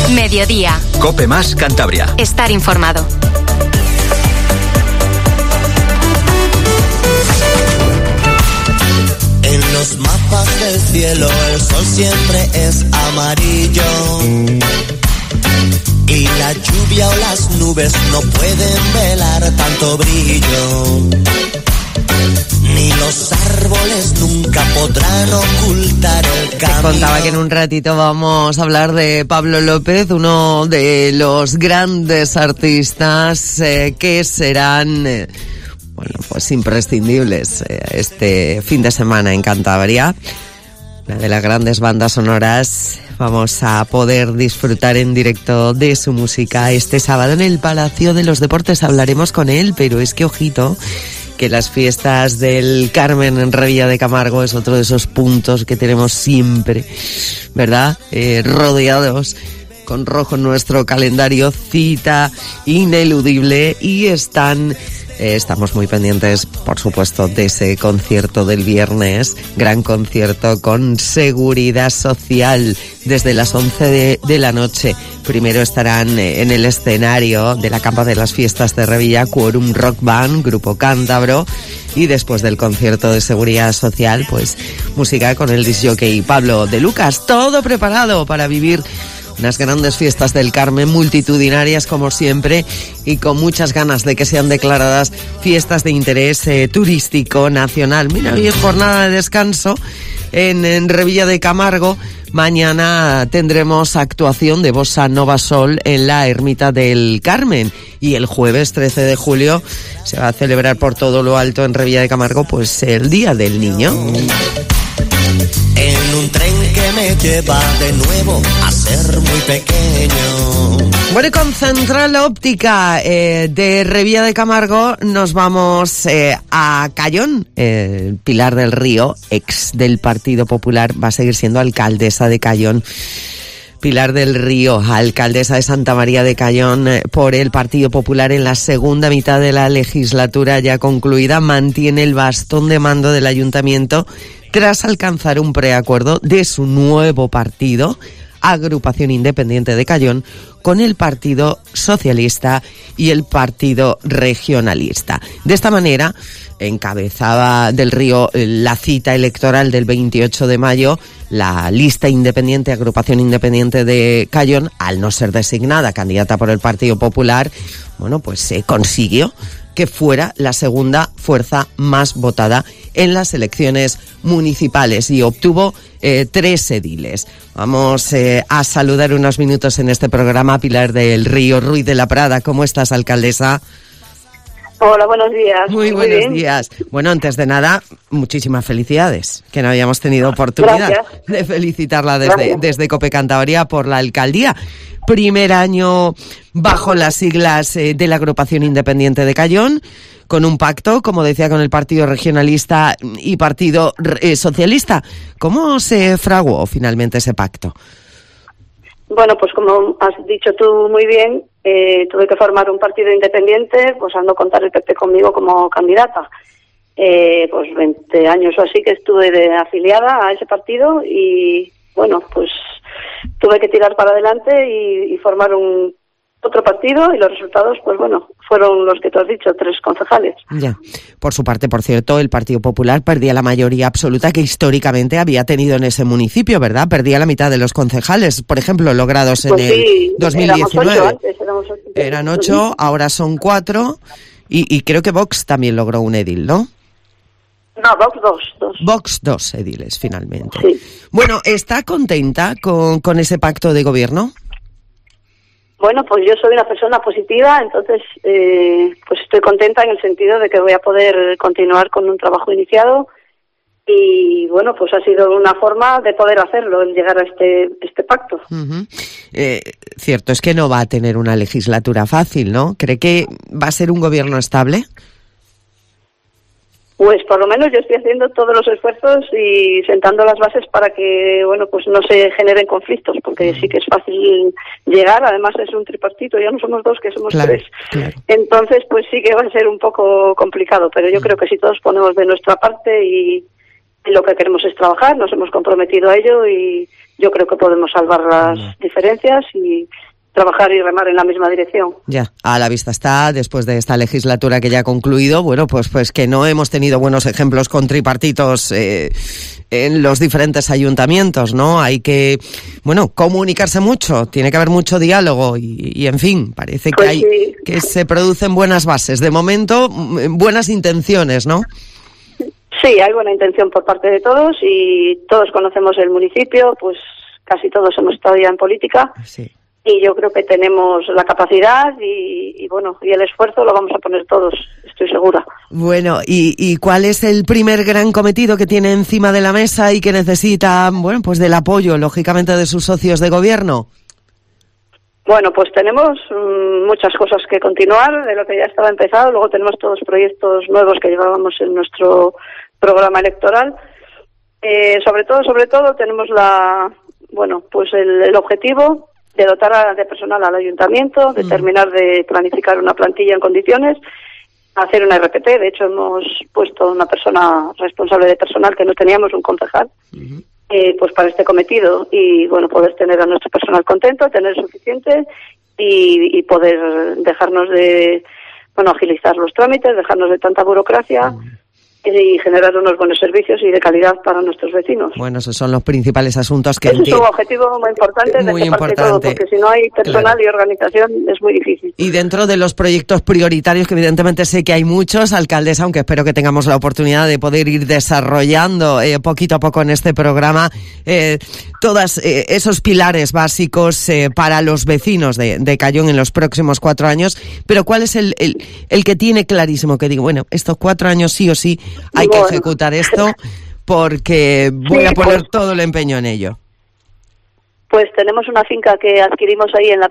Mediodía. COPE más Cantabria. Estar informado. En los mapas del cielo el sol siempre es amarillo. Y la lluvia o las nubes no pueden velar tanto brillo. Ni los árboles nunca podrán ocultar el camino. Te contaba que en un ratito vamos a hablar de Pablo López, uno de los grandes artistas que serán... bueno, pues imprescindibles este fin de semana en Cantabria. Una de las grandes bandas sonoras. Vamos a poder disfrutar en directo de su música este sábado en el Palacio de los Deportes. Hablaremos con él, pero es que ojito, que las fiestas del Carmen en Revilla de Camargo es otro de esos puntos que tenemos siempre, ¿verdad? Rodeados con rojo en nuestro calendario, cita ineludible, y estamos muy pendientes, por supuesto, de ese concierto del viernes, gran concierto con seguridad social desde las 11 de la noche. Primero estarán en el escenario de la Campa de las Fiestas de Revilla Quorum Rock Band, grupo cántabro, y después del concierto de seguridad social, pues música con el disc jockey Pablo de Lucas. Todo preparado para vivir unas grandes fiestas del Carmen, multitudinarias como siempre, y con muchas ganas de que sean declaradas fiestas de interés turístico nacional. Mira, hoy es jornada de descanso en Revilla de Camargo. Mañana tendremos actuación de Bossa Nova Sol en la Ermita del Carmen, y el jueves 13 de julio se va a celebrar por todo lo alto en Revilla de Camargo pues el Día del Niño. En un tren que me lleva de nuevo a ser muy pequeño. Bueno, y con Central Óptica de Revilla de Camargo nos vamos a Cayón. Pilar del Río, ex del Partido Popular, va a seguir siendo alcaldesa de Cayón. Pilar del Río, alcaldesa de Santa María de Cayón por el Partido Popular en la segunda mitad de la legislatura ya concluida, mantiene el bastón de mando del ayuntamiento tras alcanzar un preacuerdo de su nuevo partido, Agrupación Independiente de Cayón, con el Partido Socialista y el Partido Regionalista. De esta manera, encabezaba del Río la cita electoral del 28 de mayo, la lista independiente, Agrupación Independiente de Cayón, al no ser designada candidata por el Partido Popular, bueno, pues se consiguió que fuera la segunda fuerza más votada en las elecciones municipales y obtuvo 3 ediles. Vamos a saludar unos minutos en este programa a Pilar del Río Ruiz de la Prada. ¿Cómo estás, alcaldesa? Hola, buenos días. Muy buenos días. Bueno, antes de nada, muchísimas felicidades, que no habíamos tenido oportunidad de felicitarla desde COPE Cantabria por la alcaldía. Primer año bajo las siglas de la Agrupación Independiente de Cayón, con un pacto, como decía, con el Partido Regionalista y Partido Socialista. ¿Cómo se fraguó finalmente ese pacto? Bueno, pues como has dicho tú muy bien, tuve que formar un partido independiente, pues al no contar el PP conmigo como candidata. Pues 20 años o así que estuve afiliada a ese partido y, bueno, pues tuve que tirar para adelante y formar otro partido, y los resultados, pues bueno, fueron los que tú has dicho, 3 concejales. Ya. Por su parte, por cierto, el Partido Popular perdía la mayoría absoluta que históricamente había tenido en ese municipio, ¿verdad? Perdía la mitad de los concejales, por ejemplo, logrados en el 2019. Eran 8, ahora son 4, y creo que Vox también logró un edil, ¿no? No, Vox 2. Vox 2 ediles, finalmente. Sí. Bueno, ¿está contenta con ese pacto de gobierno? Bueno, pues yo soy una persona positiva, entonces pues estoy contenta en el sentido de que voy a poder continuar con un trabajo iniciado, y bueno, pues ha sido una forma de poder hacerlo, el llegar a este pacto. Uh-huh. Cierto es que no va a tener una legislatura fácil, ¿no? ¿Cree que va a ser un gobierno estable? Pues por lo menos yo estoy haciendo todos los esfuerzos y sentando las bases para que, bueno, pues no se generen conflictos, porque sí que es fácil llegar, además es un tripartito, ya no somos 2, que somos 3. Claro. Entonces, pues sí que va a ser un poco complicado, pero yo creo que si todos ponemos de nuestra parte y lo que queremos es trabajar, nos hemos comprometido a ello y yo creo que podemos salvar las diferencias y trabajar y remar en la misma dirección. Ya, a la vista está, después de esta legislatura que ya ha concluido, bueno, pues que no hemos tenido buenos ejemplos con tripartitos en los diferentes ayuntamientos, ¿no? Hay que, comunicarse mucho, tiene que haber mucho diálogo y en fin, parece que que se producen buenas bases. De momento, buenas intenciones, ¿no? Sí, hay buena intención por parte de todos y todos conocemos el municipio, pues casi todos hemos estado ya en política. Sí. Y yo creo que tenemos la capacidad y el esfuerzo lo vamos a poner todos, estoy segura. Bueno, ¿y cuál es el primer gran cometido que tiene encima de la mesa y que necesita, pues del apoyo, lógicamente, de sus socios de gobierno? Bueno, pues tenemos muchas cosas que continuar de lo que ya estaba empezado. Luego tenemos todos los proyectos nuevos que llevábamos en nuestro programa electoral. Sobre todo tenemos el objetivo de dotar de personal al ayuntamiento, de terminar de planificar una plantilla en condiciones, hacer una RPT. De hecho, hemos puesto una persona responsable de personal que no teníamos, un concejal, pues para este cometido y, poder tener a nuestro personal contento, tener suficiente y poder dejarnos de, agilizar los trámites, dejarnos de tanta burocracia y generar unos buenos servicios y de calidad para nuestros vecinos. Bueno, esos son los principales asuntos que... Ese es un objetivo muy importante de todo, porque si no hay personal y organización es muy difícil. Y dentro de los proyectos prioritarios, que evidentemente sé que hay muchos, alcaldesa, aunque espero que tengamos la oportunidad de poder ir desarrollando poquito a poco en este programa, todos esos pilares básicos para los vecinos de Cayón en los próximos 4 años, pero ¿cuál es el que tiene clarísimo que digo, estos 4 años sí o sí hay que ejecutar esto porque voy a poner todo el empeño en ello? Pues tenemos una finca que adquirimos ahí en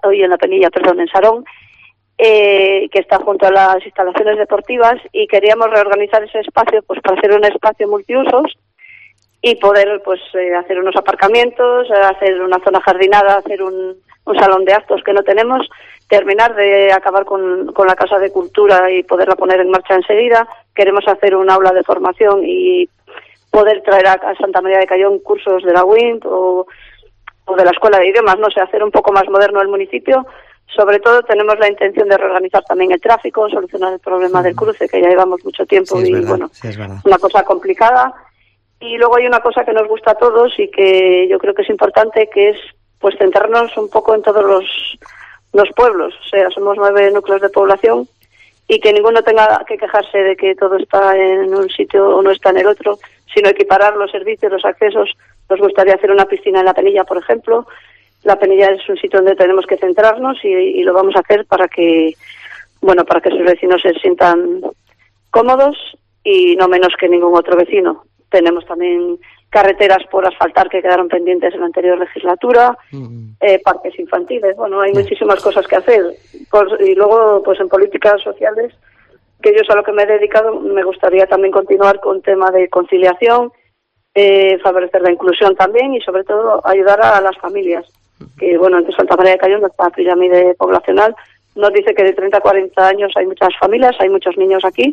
Sarón, que está junto a las instalaciones deportivas y queríamos reorganizar ese espacio pues para hacer un espacio multiusos y poder hacer unos aparcamientos, hacer una zona jardinada, hacer un salón de actos que no tenemos, terminar de acabar con la Casa de Cultura y poderla poner en marcha enseguida. Queremos hacer un aula de formación y poder traer a Santa María de Cayón cursos de la UINT o de la Escuela de Idiomas, hacer un poco más moderno el municipio. Sobre todo tenemos la intención de reorganizar también el tráfico, solucionar el problema del cruce, que ya llevamos mucho tiempo es una cosa complicada. Y luego hay una cosa que nos gusta a todos y que yo creo que es importante, que es centrarnos un poco en todos los pueblos. O sea, somos 9 núcleos de población y que ninguno tenga que quejarse de que todo está en un sitio o no está en el otro, sino equiparar los servicios, los accesos. Nos gustaría hacer una piscina en La Penilla, por ejemplo. La Penilla es un sitio donde tenemos que centrarnos y lo vamos a hacer para que sus vecinos se sientan cómodos y no menos que ningún otro vecino. Tenemos también carreteras por asfaltar que quedaron pendientes en la anterior legislatura, parques infantiles, hay muchísimas cosas que hacer. Y luego, en políticas sociales, que yo es a lo que me he dedicado, me gustaría también continuar con tema de conciliación, favorecer la inclusión también y sobre todo ayudar a las familias. Que en Santa María de Cayón, nuestra pirámide poblacional, nos dice que de 30 a 40 años hay muchas familias, hay muchos niños aquí,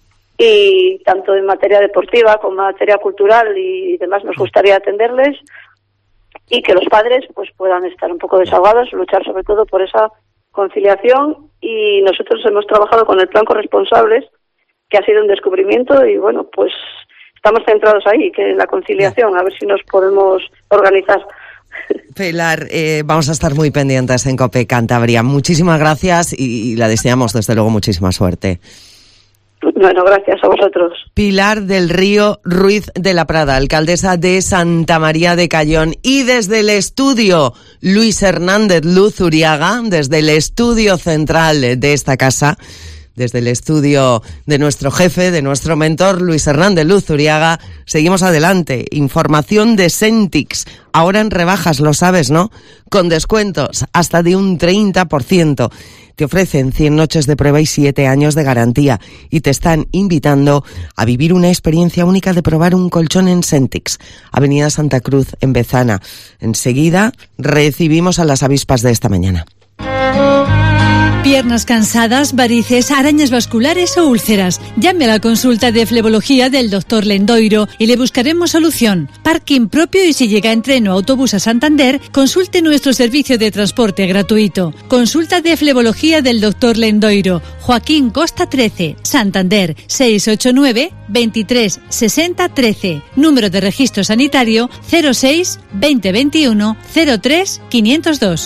y tanto en materia deportiva como en materia cultural y demás nos gustaría atenderles y que los padres puedan estar un poco desahogados, luchar sobre todo por esa conciliación. Y nosotros hemos trabajado con el plan Corresponsables, que ha sido un descubrimiento y estamos centrados ahí, que en la conciliación, a ver si nos podemos organizar. Pilar, vamos a estar muy pendientes en COPE Cantabria. Muchísimas gracias y la deseamos desde luego muchísima suerte. Bueno, gracias a vosotros. Pilar del Río Ruiz de la Prada, alcaldesa de Santa María de Cayón. Y desde el estudio Luis Hernández Luzuriaga, desde el estudio central de esta casa, desde el estudio de nuestro jefe, de nuestro mentor, Luis Hernández Luzuriaga, seguimos adelante. Información de Sentix, ahora en rebajas, lo sabes, ¿no? Con descuentos hasta de un 30%. Te ofrecen 100 noches de prueba y 7 años de garantía y te están invitando a vivir una experiencia única de probar un colchón en Sentix, Avenida Santa Cruz, en Bezana. Enseguida recibimos a las avispas de esta mañana. Piernas cansadas, varices, arañas vasculares o úlceras. Llame a la consulta de flebología del Dr. Lendoiro y le buscaremos solución. Parking propio y si llega en tren o autobús a Santander, consulte nuestro servicio de transporte gratuito. Consulta de flebología del Dr. Lendoiro. Joaquín Costa 13, Santander, 689 23 60 13. Número de registro sanitario 06 2021 03 502.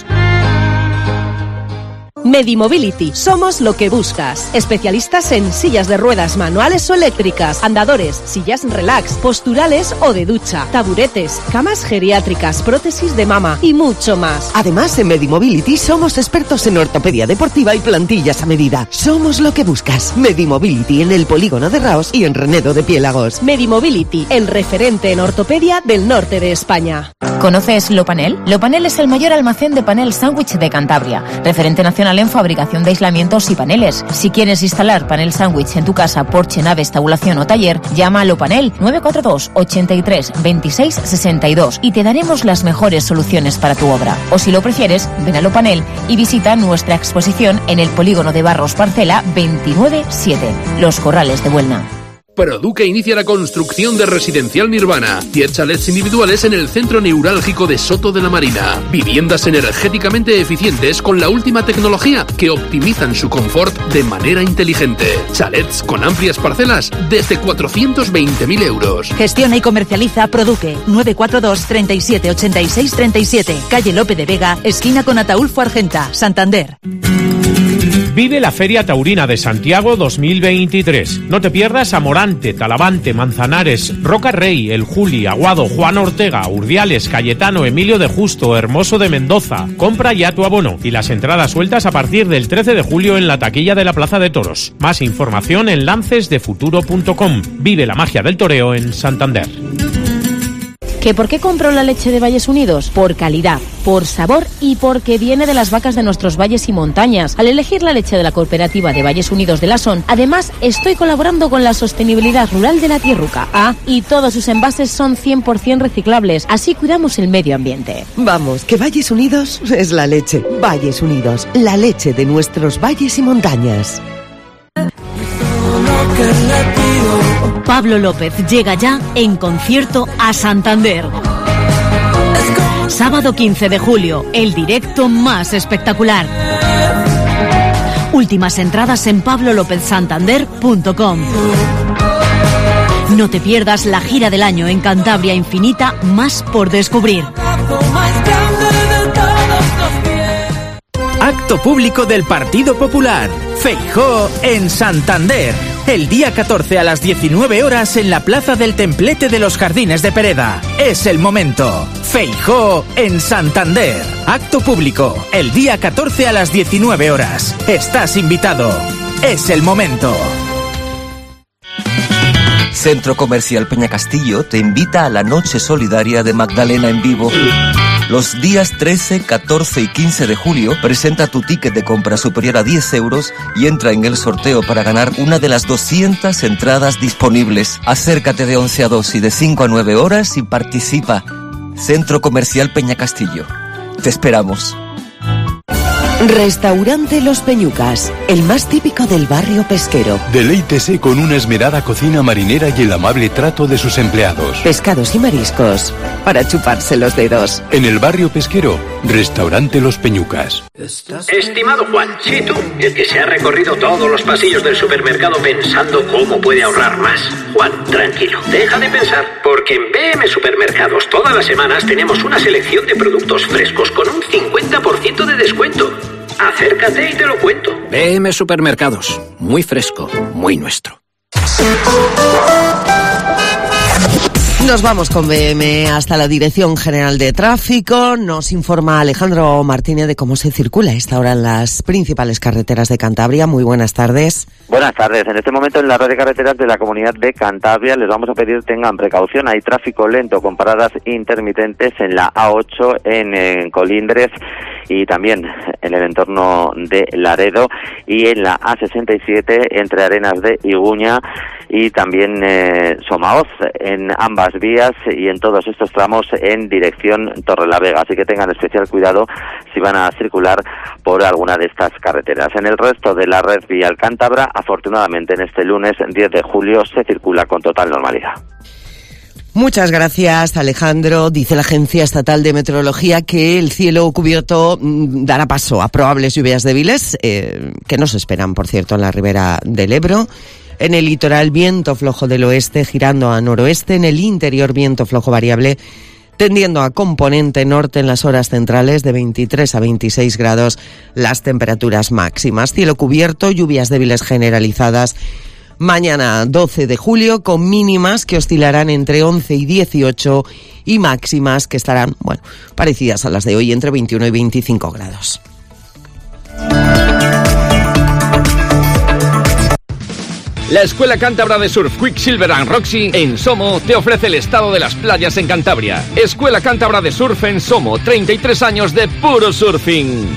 Medimobility. Somos lo que buscas. Especialistas en sillas de ruedas manuales o eléctricas, andadores, sillas relax, posturales o de ducha, taburetes, camas geriátricas, prótesis de mama y mucho más. Además, en Medimobility somos expertos en ortopedia deportiva y plantillas a medida. Somos lo que buscas. Medimobility en el polígono de Raos y en Renedo de Piélagos. Medimobility, el referente en ortopedia del norte de España. ¿Conoces Lopanel? Lopanel es el mayor almacén de panel sándwich de Cantabria, referente nacional en fabricación de aislamientos y paneles. Si quieres instalar panel sándwich en tu casa, porche, naves, tabulación o taller, llama a Lopanel 942 83 26 62 y te daremos las mejores soluciones para tu obra. O si lo prefieres, ven a Lopanel y visita nuestra exposición en el polígono de Barros Parcela 297, Los Corrales de Buelna. Produque inicia la construcción de Residencial Nirvana. 10 chalets individuales en el centro neurálgico de Soto de la Marina. Viviendas energéticamente eficientes con la última tecnología que optimizan su confort de manera inteligente. Chalets con amplias parcelas desde 420.000 euros. Gestiona y comercializa Produque. 942 37 86 37. Calle Lope de Vega, esquina con Ataúlfo Argenta, Santander. Vive la Feria Taurina de Santiago 2023. No te pierdas a Morante, Talavante, Manzanares, Roca Rey, El Juli, Aguado, Juan Ortega, Urdiales, Cayetano, Emilio de Justo, Hermoso de Mendoza. Compra ya tu abono y las entradas sueltas a partir del 13 de julio en la taquilla de la Plaza de Toros. Más información en lancesdefuturo.com. Vive la magia del toreo en Santander. ¿Que por qué compro la leche de Valles Unidos? Por calidad, por sabor y porque viene de las vacas de nuestros valles y montañas. Al elegir la leche de la cooperativa de Valles Unidos de Lasón, además estoy colaborando con la sostenibilidad rural de la Tierruca. Y todos sus envases son 100% reciclables, así cuidamos el medio ambiente. Vamos, que Valles Unidos es la leche. Valles Unidos, la leche de nuestros valles y montañas. Pablo López llega ya en concierto a Santander. Sábado 15 de julio, el directo más espectacular. Últimas entradas en pablolopezsantander.com. No te pierdas la gira del año en Cantabria Infinita, más por descubrir. Acto público del Partido Popular. Feijóo en Santander. El día 14 a las 19 horas en la Plaza del Templete de los Jardines de Pereda. Es el momento. Feijóo en Santander. Acto público. El día 14 a las 19 horas. Estás invitado. Es el momento. Centro Comercial Peñacastillo te invita a la Noche Solidaria de Magdalena en vivo. Los días 13, 14 y 15 de julio presenta tu ticket de compra superior a 10 euros y entra en el sorteo para ganar una de las 200 entradas disponibles. Acércate de 11 a 2 y de 5 a 9 horas y participa. Centro Comercial Peñacastillo. Te esperamos. Restaurante Los Peñucas, el más típico del barrio pesquero. Deleítese con una esmerada cocina marinera y el amable trato de sus empleados. Pescados y mariscos, para chuparse los dedos. En el barrio pesquero, Restaurante Los Peñucas. Estimado Juan, sí tú, el que se ha recorrido todos los pasillos del supermercado pensando cómo puede ahorrar más. Juan, tranquilo, deja de pensar, porque en BM Supermercados todas las semanas tenemos una selección de productos frescos con un 50% de descuento. Acércate y te lo cuento. BM Supermercados, muy fresco, muy nuestro. Nos vamos con BM hasta la Dirección General de Tráfico. Nos informa Alejandro Martínez de cómo se circula a esta hora en las principales carreteras de Cantabria. Muy buenas tardes. Buenas tardes. En este momento en la red de carreteras de la Comunidad de Cantabria les vamos a pedir tengan precaución. Hay tráfico lento con paradas intermitentes en la A8 en Colindres y también en el entorno de Laredo y en la A67 entre Arenas de Iguña y también Somaoz en ambas vías y en todos estos tramos en dirección Torrelavega, así que tengan especial cuidado si van a circular por alguna de estas carreteras. En el resto de la red vial cántabra, afortunadamente en este lunes 10 de julio se circula con total normalidad. Muchas gracias, Alejandro. Dice la Agencia Estatal de Meteorología que el cielo cubierto dará paso a probables lluvias débiles, que no se esperan, por cierto, en la ribera del Ebro. En el litoral, viento flojo del oeste girando a noroeste. En el interior, viento flojo variable tendiendo a componente norte en las horas centrales, de 23 a 26 grados las temperaturas máximas. Cielo cubierto, lluvias débiles generalizadas mañana 12 de julio, con mínimas que oscilarán entre 11 y 18 y máximas que estarán, bueno, parecidas a las de hoy, entre 21 y 25 grados. La Escuela Cántabra de Surf Quicksilver and Roxy en Somo te ofrece el estado de las playas en Cantabria. Escuela Cántabra de Surf en Somo, 33 años de puro surfing.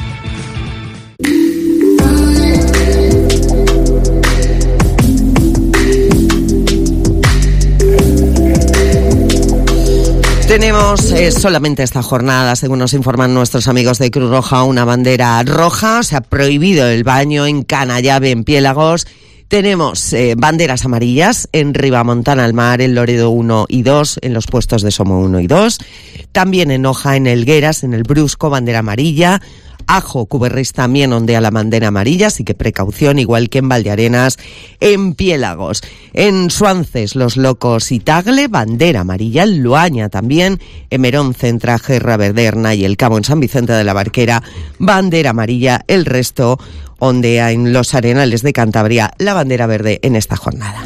Tenemos solamente esta jornada, según nos informan nuestros amigos de Cruz Roja, una bandera roja. Se ha prohibido el baño en Canallave, en Piélagos. Tenemos banderas amarillas en Ribamontana al Mar, en Loredo 1 y 2, en los puestos de Somo 1 y 2. También en Oja, en Elgueras, en el Brusco, bandera amarilla. Ajo, Cuberris también ondea la bandera amarilla, así que precaución, igual que en Valdearenas, en Piélagos. En Suances, Los Locos y Tagle, bandera amarilla. En Luaña también, en Merón, Centraje, Raverderna y El Cabo, en San Vicente de la Barquera, bandera amarilla. El resto ondea en los Arenales de Cantabria la bandera verde en esta jornada.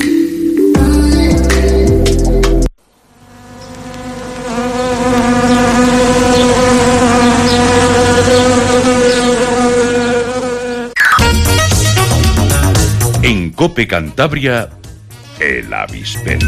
En COPE Cantabria, el avispero.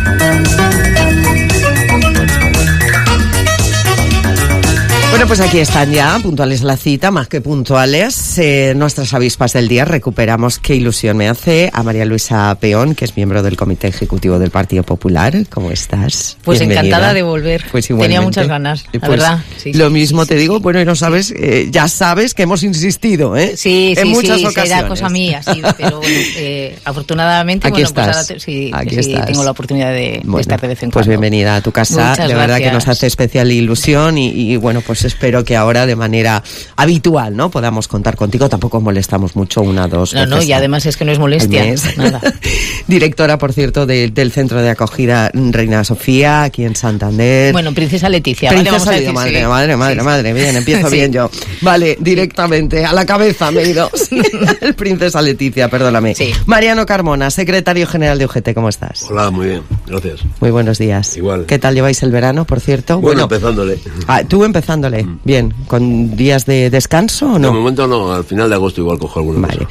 Bueno, pues aquí están ya, puntuales la cita, más que puntuales, nuestras avispas del día. Recuperamos, qué ilusión me hace, a María Luisa Peón, que es miembro del Comité Ejecutivo del Partido Popular. ¿Cómo estás? Pues bienvenida. Encantada de volver. Pues igualmente. Tenía muchas ganas, la pues verdad. Sí, lo mismo te digo, bueno, y no sabes, ya sabes que hemos insistido, ¿eh? Sí, en muchas ocasiones. Era cosa mía, sí, pero bueno, afortunadamente, aquí bueno, estás. Pues ahora aquí sí, estás. tengo la oportunidad de estar de vez en cuando. Pues bienvenida a tu casa, Muchas de verdad gracias. que nos hace especial ilusión y bueno, pues espero que ahora de manera habitual, ¿no?, podamos contar contigo. Tampoco molestamos mucho, una, dos veces. No, y además es que no es molestia, nada. Directora, por cierto, del Centro de Acogida Reina Sofía, aquí en Santander. Bueno, Princesa Leticia. Princesa ¿vale? Vamos a decir, madre, bien, empiezo Sí. bien yo. Vale, directamente, a la cabeza me he ido. El Princesa Leticia, perdóname. Sí. Mariano Carmona, secretario general de UGT, ¿cómo estás? Hola, muy bien, gracias. Muy buenos días. Igual. ¿Qué tal lleváis el verano, por cierto? Bueno, empezándole. Tú empezándole, bien. ¿Con días de descanso o no? De momento no, al final de agosto igual cojo alguna cosa.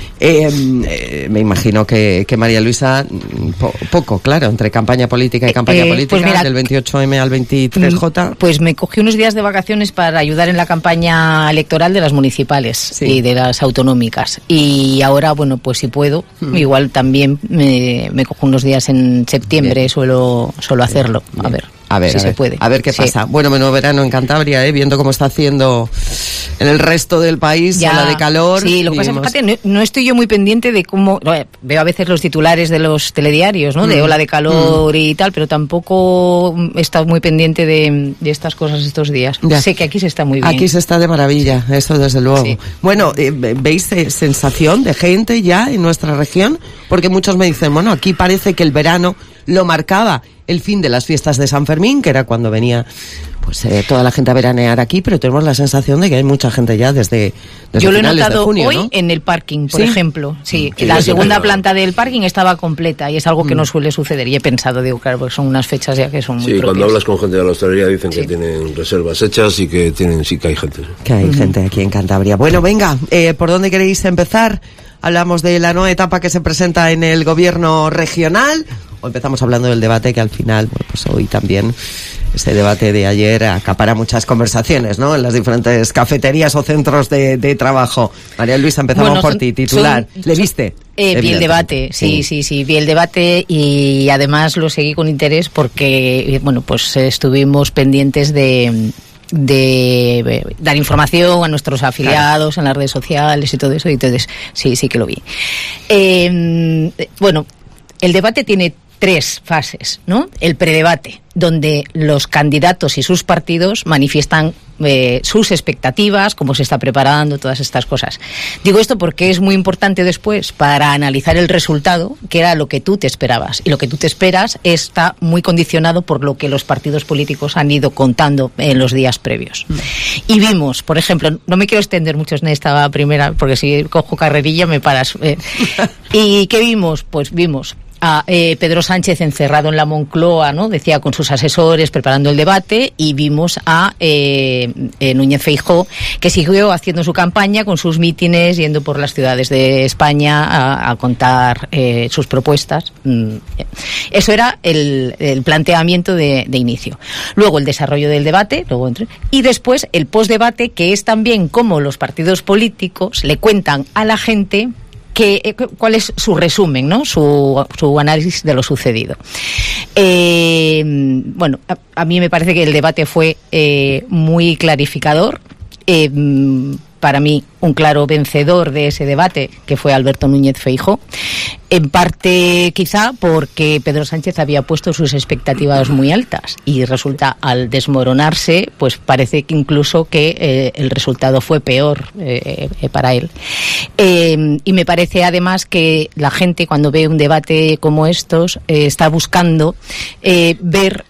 Me imagino que María Luisa, poco, claro, entre campaña política y campaña política, pues mira, del 28M al 23J. Pues me cogí unos días de vacaciones para ayudar en la campaña electoral de las municipales y de las autonómicas. Y ahora, bueno, pues si puedo, igual también me cojo unos días en septiembre, suelo hacerlo. A ver si se puede. A ver qué pasa. Bueno, menudo verano en Cantabria, viendo cómo está haciendo en el resto del país, ola de calor. Sí, lo que pasa es que, fíjate, no estoy yo muy pendiente de cómo... Veo a veces los titulares de los telediarios, ¿no? De ola de calor y tal, pero tampoco he estado muy pendiente de estas cosas estos días. Ya. Sé que aquí se está muy bien. Aquí se está de maravilla, eso desde luego. Sí. Bueno, ¿veis sensación de gente ya en nuestra región? Porque muchos me dicen, bueno, aquí parece que el verano lo marcaba el fin de las fiestas de San Fermín, que era cuando venía pues toda la gente a veranear aquí, pero tenemos la sensación de que hay mucha gente ya desde yo lo he finales notado de junio, hoy, ¿no? en el parking, por ¿Sí? ejemplo. Sí, la segunda planta del parking estaba completa y es algo que no suele suceder. Y he pensado, digo, claro, porque son unas fechas ya que son muy propias. Cuando hablas con gente de la hostelería dicen que tienen reservas hechas y que sí que hay gente. Que hay gente aquí en Cantabria. Bueno, venga, ¿por dónde queréis empezar? Hablamos de la nueva etapa que se presenta en el gobierno regional, o empezamos hablando del debate que al final, bueno, pues hoy también Ese debate de ayer acapara muchas conversaciones, ¿no? En las diferentes cafeterías o centros de trabajo. María Luisa, empezamos por ti, titular. ¿Le viste? Vi el debate, sí, vi el debate y además lo seguí con interés porque, bueno, pues estuvimos pendientes de dar información a nuestros afiliados en las redes sociales y todo eso, y entonces sí que lo vi. Bueno, el debate tiene 3 fases, ¿no? El predebate, donde los candidatos y sus partidos manifiestan sus expectativas, cómo se está preparando, todas estas cosas. Digo esto porque es muy importante después para analizar el resultado, que era lo que tú te esperabas. Y lo que tú te esperas está muy condicionado por lo que los partidos políticos han ido contando en los días previos. Y vimos, por ejemplo, no me quiero extender mucho en esta primera, porque si cojo carrerilla me paras. ¿Y qué vimos? Pues vimos a Pedro Sánchez encerrado en la Moncloa, ¿no? Decía, con sus asesores preparando el debate, y vimos a Núñez Feijóo, que siguió haciendo su campaña con sus mítines, yendo por las ciudades de España a contar sus propuestas. Eso era el planteamiento de igual Luego el desarrollo del debate, y después el postdebate, que es también como los partidos políticos le cuentan a la gente cuál es su resumen, ¿no? Su análisis de lo sucedido. Bueno, a mí me parece que el debate fue muy clarificador. Para mí, un claro vencedor de ese debate, que fue Alberto Núñez Feijóo, en parte quizá porque Pedro Sánchez había puesto sus expectativas muy altas y resulta, al desmoronarse, pues parece que incluso que el resultado fue peor para él. Y me parece además que la gente, cuando ve un debate como estos, está buscando ver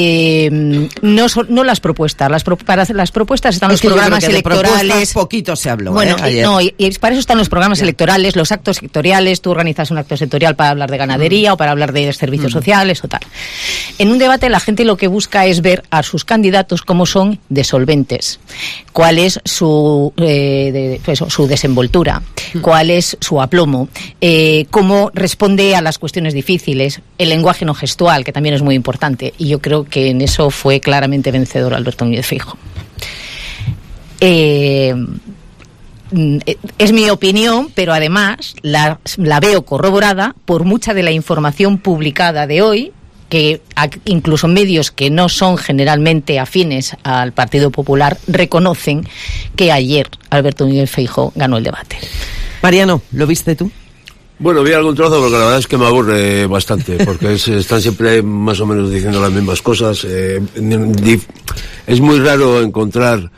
no las propuestas. Para las propuestas están los programas electorales. Poquito se habló. Bueno, ayer. No, y para eso están los programas electorales, los actos sectoriales. Tú organizas un acto sectorial para hablar de ganadería o para hablar de servicios sociales o tal. En un debate la gente lo que busca es ver a sus candidatos cómo son de solventes, cuál es su desenvoltura, cuál es su aplomo, cómo responde a las cuestiones difíciles, el lenguaje no gestual, que también es muy importante, y yo creo que en eso fue claramente vencedor Alberto Núñez Feijóo. Es mi opinión, pero además la veo corroborada por mucha de la información publicada de hoy, que incluso medios que no son generalmente afines al Partido Popular reconocen que ayer Alberto Núñez Feijóo ganó el debate. Mariano, ¿lo viste tú? Bueno, vi algún trozo porque la verdad es que me aburre bastante, porque están siempre más o menos diciendo las mismas cosas. Es muy raro encontrar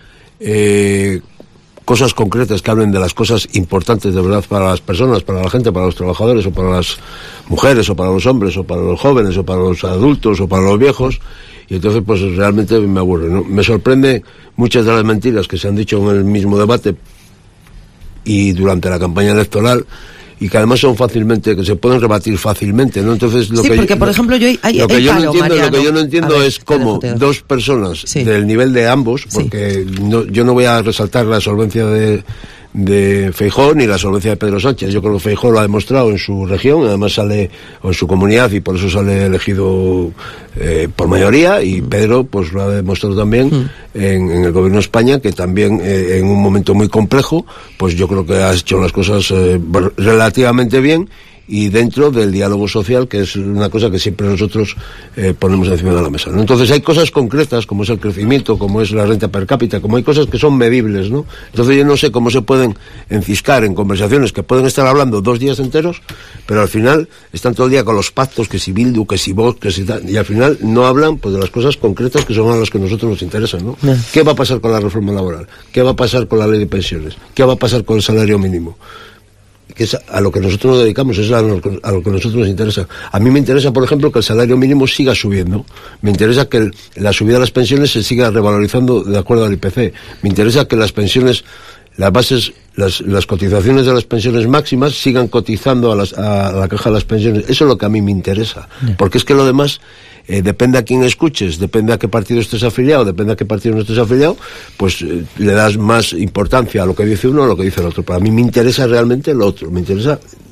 cosas concretas que hablen de las cosas importantes de verdad para las personas, para la gente, para los trabajadores, o para las mujeres, o para los hombres, o para los jóvenes, o para los adultos, o para los viejos. Y entonces pues realmente me aburre, ¿no? Me sorprende muchas de las mentiras que se han dicho en el mismo debate y durante la campaña electoral, y que además son que se pueden rebatir fácilmente, ¿no? Entonces lo que porque por ejemplo yo no entiendo es cómo dos personas del nivel de ambos, porque yo no voy a resaltar la solvencia de Feijóo ni la solvencia de Pedro Sánchez. Yo creo que Feijóo lo ha demostrado en su región, además sale en su comunidad, y por eso sale elegido por mayoría, y Pedro pues lo ha demostrado también en el gobierno de España, que también en un momento muy complejo pues yo creo que ha hecho las cosas relativamente bien, y dentro del diálogo social, que es una cosa que siempre nosotros ponemos encima de la mesa, ¿no? Entonces hay cosas concretas, como es el crecimiento, como es la renta per cápita, como hay cosas que son medibles, ¿no? Entonces yo no sé cómo se pueden enciscar en conversaciones que pueden estar hablando 2 días enteros, pero al final están todo el día con los pactos, que si Bildu, que si Vox, que si tal, y al final no hablan pues de las cosas concretas que son a las que a nosotros nos interesan, ¿no? ¿Qué va a pasar con la reforma laboral? ¿Qué va a pasar con la ley de pensiones? ¿Qué va a pasar con el salario mínimo? Que es a lo que nosotros nos dedicamos, es a lo que a nosotros nos interesa. A mí me interesa, por ejemplo, que el salario mínimo siga subiendo. Me interesa que la subida de las pensiones se siga revalorizando de acuerdo al IPC. Me interesa que las pensiones, las bases, las cotizaciones de las pensiones máximas sigan cotizando a la caja de las pensiones. Eso es lo que a mí me interesa. Porque es que lo demás depende a quién escuches, depende a qué partido estés afiliado, depende a qué partido no estés afiliado, pues le das más importancia a lo que dice uno o a lo que dice el otro. Para mí me interesa realmente lo otro, me interesa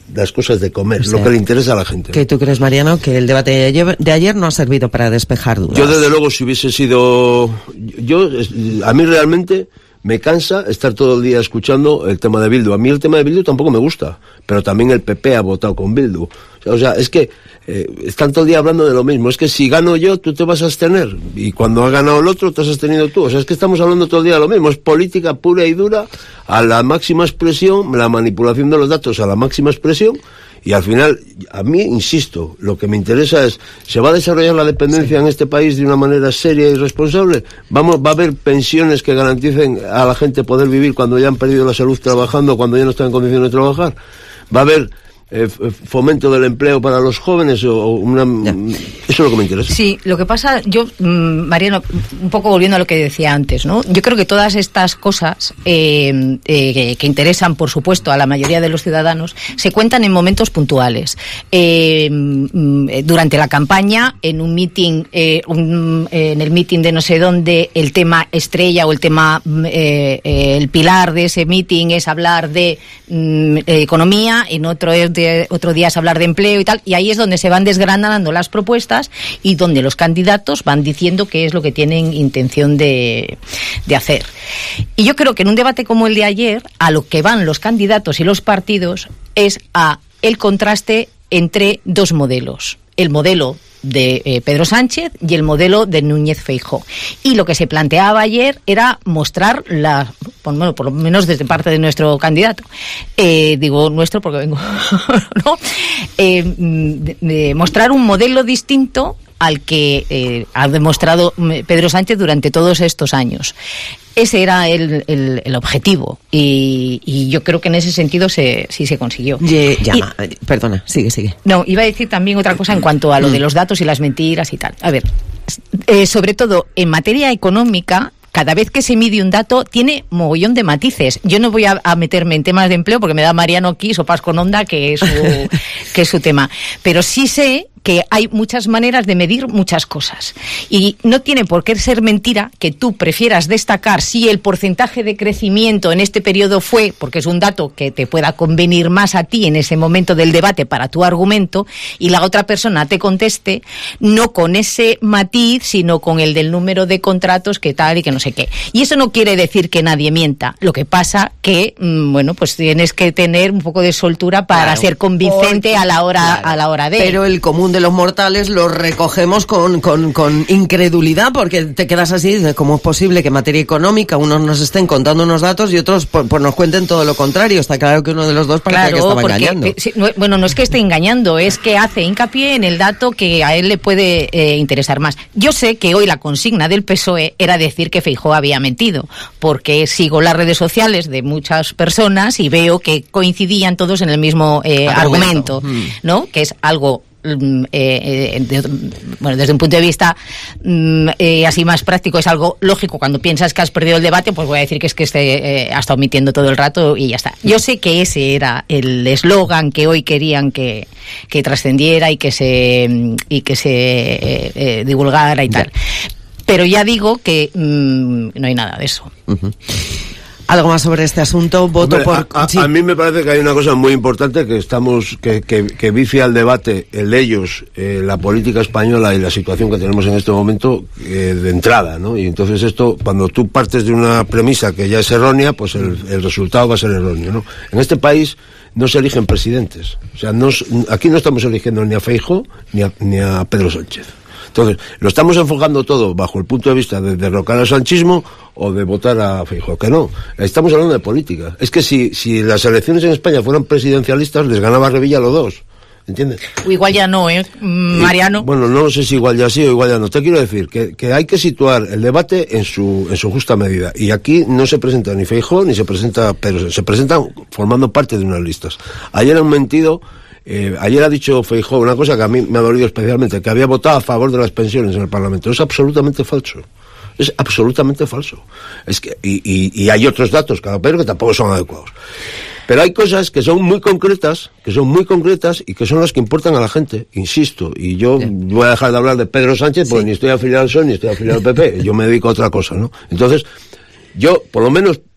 las cosas de comer, lo que le interesa a la gente. ¿Qué tú crees, Mariano, que el debate de ayer no ha servido para despejar dudas? Yo, desde luego, si hubiese sido... a mí realmente me cansa estar todo el día escuchando el tema de Bildu. A mí el tema de Bildu tampoco me gusta, pero también el PP ha votado con Bildu. O sea, es que están todo el día hablando de lo mismo. Es que si gano yo, tú te vas a abstener, y cuando ha ganado el otro, te has abstenido tú. O sea, es que estamos hablando todo el día de lo mismo. Es política pura y dura, a la máxima expresión, la manipulación de los datos a la máxima expresión. Y al final, a mí, insisto, lo que me interesa es, ¿se va a desarrollar la dependencia en este país de una manera seria y responsable? ¿Va a haber pensiones que garanticen a la gente poder vivir cuando ya han perdido la salud trabajando, cuando ya no están en condiciones de trabajar? ¿Va a haber fomento del empleo para los jóvenes? Eso es lo que me interesa. Sí, lo que pasa, yo, Mariano, un poco volviendo a lo que decía antes, ¿no? Yo creo que todas estas cosas que interesan, por supuesto, a la mayoría de los ciudadanos, se cuentan en momentos puntuales. Durante la campaña, en un meeting, en el meeting de no sé dónde, el tema estrella o el tema, el pilar de ese meeting es hablar de economía, en otro día es hablar de empleo y tal, y ahí es donde se van desgranando las propuestas y donde los candidatos van diciendo qué es lo que tienen intención de hacer. Y yo creo que en un debate como el de ayer, a lo que van los candidatos y los partidos es a el contraste entre dos modelos. El modelo de Pedro Sánchez y el modelo de Núñez Feijóo. Y lo que se planteaba ayer era mostrar bueno, por lo menos desde parte de nuestro candidato, digo nuestro porque vengo, ¿no? Mostrar un modelo distinto al que ha demostrado Pedro Sánchez durante todos estos años. Ese era el objetivo, y yo creo que en ese sentido sí se consiguió. Perdona, sigue. No, iba a decir también otra cosa en cuanto a lo de los datos y las mentiras y tal. A ver, sobre todo en materia económica, cada vez que se mide un dato tiene mogollón de matices. Yo no voy a meterme en temas de empleo porque me da Mariano aquí sopas con onda, que es su tema. Pero sí sé que hay muchas maneras de medir muchas cosas. Y no tiene por qué ser mentira que tú prefieras destacar si el porcentaje de crecimiento en este periodo fue, porque es un dato que te pueda convenir más a ti en ese momento del debate para tu argumento, y la otra persona te conteste no con ese matiz, sino con el del número de contratos que tal y que no sé qué. Y eso no quiere decir que nadie mienta. Lo que pasa que, bueno, pues tienes que tener un poco de soltura para ser convincente a la hora de... Pero el común de los mortales lo recogemos con incredulidad, porque te quedas así, de cómo es posible que en materia económica unos nos estén contando unos datos y otros pues nos cuenten todo lo contrario. Está claro que uno de los dos parece que estaba engañando. Bueno, no es que esté engañando, es que hace hincapié en el dato que a él le puede interesar más. Yo sé que hoy la consigna del PSOE era decir que Feijóo había mentido, porque sigo las redes sociales de muchas personas y veo que coincidían todos en el mismo argumento, ¿no? Que es algo... bueno, desde un punto de vista así más práctico, es algo lógico. Cuando piensas que has perdido el debate, pues voy a decir que es que ha estado mintiendo todo el rato y ya está. Yo sé que ese era el eslogan que hoy querían que trascendiera y que se divulgara y tal. Pero ya digo que no hay nada de eso. ¿Algo más sobre este asunto? Voto por... A mí me parece que hay una cosa muy importante que vicia al debate, el de ellos, la política española y la situación que tenemos en este momento de entrada, ¿no? Y entonces esto, cuando tú partes de una premisa que ya es errónea, pues el resultado va a ser erróneo, ¿no? En este país no se eligen presidentes. O sea, aquí no estamos eligiendo ni a Feijóo ni a Pedro Sánchez. Entonces, lo estamos enfocando todo bajo el punto de vista de derrocar al sanchismo o de votar a Feijóo, que no. Estamos hablando de política. Es que si las elecciones en España fueran presidencialistas, les ganaba Revilla a los dos. ¿Entiendes? O igual ya no, Mariano. Bueno, no sé si igual ya sí o igual ya no. Te quiero decir que hay que situar el debate en su justa medida. Y aquí no se presenta ni Feijóo ni se presenta Pedro. Se presentan formando parte de unas listas. Ayer han mentido. Ayer ha dicho Feijóo una cosa que a mí me ha dolido especialmente, que había votado a favor de las pensiones en el Parlamento. Es absolutamente falso. Es absolutamente falso. Es que y hay otros datos, pero que tampoco son adecuados. Pero hay cosas que son muy concretas y que son las que importan a la gente, insisto. Y yo voy a dejar de hablar de Pedro Sánchez porque ni estoy afiliado al PSOE ni estoy afiliado al PP. Yo me dedico a otra cosa, ¿no? Entonces, yo, por lo menos,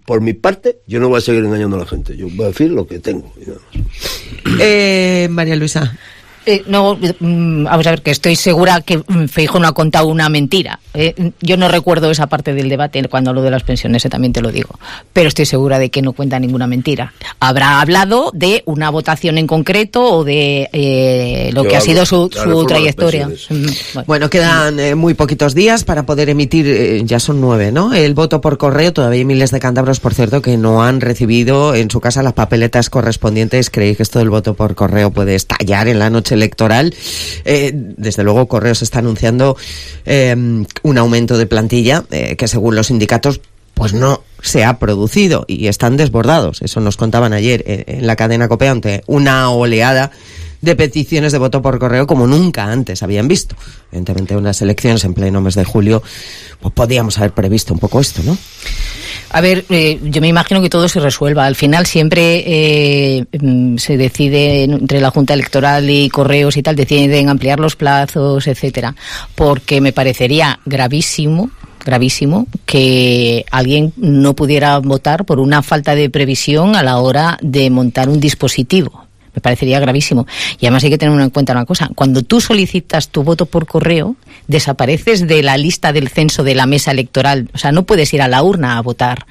por mi parte, yo no voy a seguir engañando a la gente. Yo voy a decir lo que tengo y nada más. María Luisa. No, vamos a ver, que estoy segura que Feijóo no ha contado una mentira. Yo no recuerdo esa parte del debate cuando hablo de las pensiones, también te lo digo. Pero estoy segura de que no cuenta ninguna mentira. Habrá hablado de una votación en concreto o de lo que ha sido su trayectoria. Bueno, quedan muy poquitos días para poder emitir, ya son 9, ¿no? El voto por correo. Todavía hay miles de cántabros, por cierto, que no han recibido en su casa las papeletas correspondientes. ¿Creéis que esto del voto por correo puede estallar en la noche electoral? Desde luego Correos está anunciando un aumento de plantilla que según los sindicatos pues no se ha producido y están desbordados. Eso nos contaban ayer en la cadena COPE, ante una oleada de peticiones de voto por correo como nunca antes habían visto. Evidentemente unas elecciones en pleno mes de julio, pues podíamos haber previsto un poco esto, ¿no? A ver, yo me imagino que todo se resuelva. Al final siempre se decide entre la Junta Electoral y Correos y tal, deciden ampliar los plazos, etcétera, porque me parecería gravísimo que alguien no pudiera votar por una falta de previsión a la hora de montar un dispositivo. Me parecería gravísimo. Y además hay que tener en cuenta una cosa. Cuando tú solicitas tu voto por correo, desapareces de la lista del censo de la mesa electoral. O sea, no puedes ir a la urna a votar.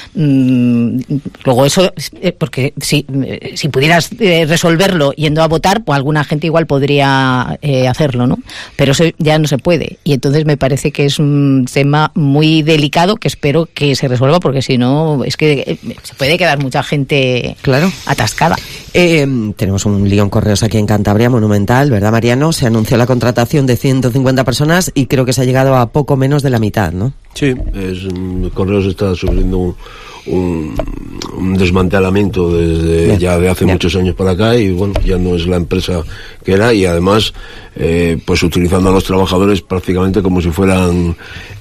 Luego eso, porque si pudieras resolverlo yendo a votar, pues alguna gente igual podría hacerlo, ¿no? Pero eso ya no se puede. Y entonces me parece que es un tema muy delicado que espero que se resuelva, porque si no, es que se puede quedar mucha gente atascada. Tenemos un lío en Correos aquí en Cantabria monumental, ¿verdad, Mariano? Se anunció la contratación de 150 personas y creo que se ha llegado a poco menos de la mitad, ¿no? Sí, Correos está sufriendo un desmantelamiento desde ya de hace muchos años para acá, y bueno, ya no es la empresa que era, y además pues utilizando a los trabajadores prácticamente como si fueran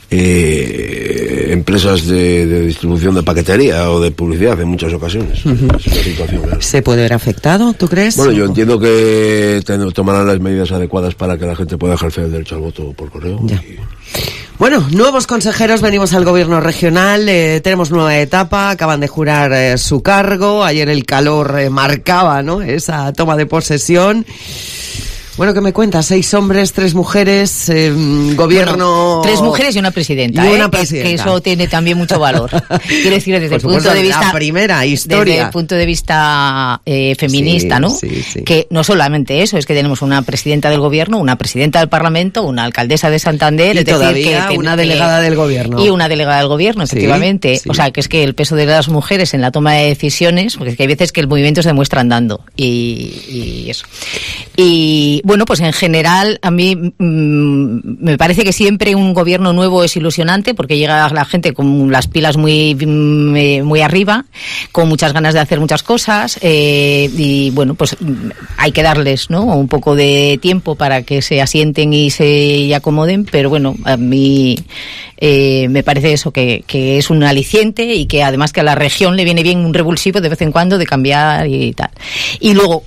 empresas de distribución de paquetería o de publicidad en muchas ocasiones. Es una situación grave. ¿Se puede ver afectado, tú crees? Bueno, yo entiendo que tomarán las medidas adecuadas para que la gente pueda ejercer el derecho al voto por correo. Bueno, nuevos consejeros, venimos al gobierno regional, tenemos nueva etapa, acaban de jurar su cargo, ayer el calor marcaba, ¿no?, esa toma de posesión. Bueno, ¿qué me cuentas? 6 hombres, 3 mujeres, gobierno... Bueno, 3 mujeres y una presidenta, que eso tiene también mucho valor. Quiero decir, desde el punto de vista... la primera historia. Desde el punto de vista feminista, ¿no? Sí. Que no solamente eso, es que tenemos una presidenta del gobierno, una presidenta del Parlamento, una alcaldesa de Santander... Y es todavía decir, que una delegada del gobierno. Y una delegada del gobierno, efectivamente. Sí. O sea, que es que el peso de las mujeres en la toma de decisiones, porque es que hay veces que el movimiento se demuestra andando. Y eso. Y... bueno, pues en general a mí me parece que siempre un gobierno nuevo es ilusionante, porque llega la gente con las pilas muy arriba, con muchas ganas de hacer muchas cosas, y bueno, pues hay que darles, ¿no?, un poco de tiempo para que se asienten y se acomoden, pero bueno, a mí me parece eso, que es un aliciente, y que además que a la región le viene bien un revulsivo de vez en cuando de cambiar y tal. Y luego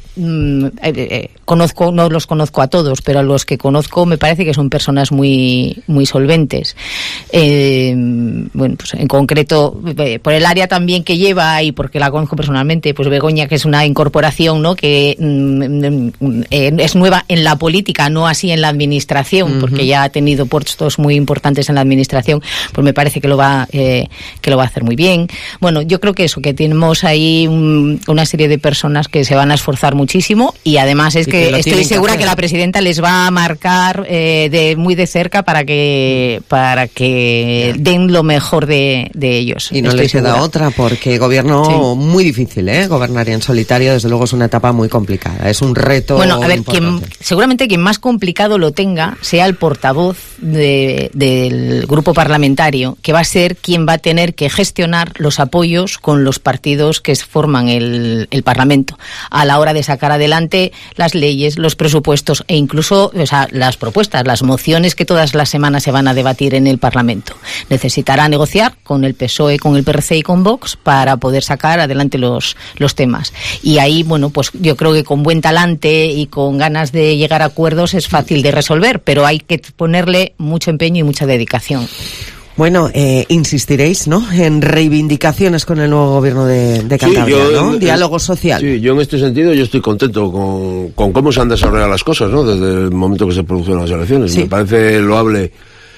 no los conozco a todos, pero a los que conozco me parece que son personas muy solventes. Bueno, pues en concreto por el área también que lleva, y porque la conozco personalmente, pues Begoña, que es una incorporación, ¿no?, que es nueva en la política, no así en la administración, porque ya ha tenido puestos muy importantes en la administración, pues me parece que lo va a hacer muy bien. Bueno, yo creo que eso, que tenemos ahí una serie de personas que se van a esforzar muchísimo, y además es que estoy segura que la presidenta les va a marcar muy de cerca para que den lo mejor de ellos. Y no les queda otra, porque gobierno muy difícil, gobernar en solitario, desde luego es una etapa muy complicada, es un reto. Bueno, a ver, seguramente quien más complicado lo tenga sea el portavoz del grupo parlamentario, que va a ser quien va a tener que gestionar los apoyos con los partidos que forman el Parlamento a la hora de sacar adelante las leyes, los presupuestos e incluso, o sea, las propuestas, las mociones que todas las semanas se van a debatir en el Parlamento. Necesitará negociar con el PSOE, con el PRC y con Vox para poder sacar adelante los temas. Y ahí, bueno, pues yo creo que con buen talante y con ganas de llegar a acuerdos es fácil de resolver, pero hay que ponerle mucho empeño y mucha dedicación. Bueno, insistiréis, ¿no?, en reivindicaciones con el nuevo gobierno de Cantabria, sí, ¿no? Diálogo social. Sí, yo en este sentido yo estoy contento con cómo se han desarrollado las cosas, ¿no?, desde el momento que se produjeron las elecciones. Sí. Me parece loable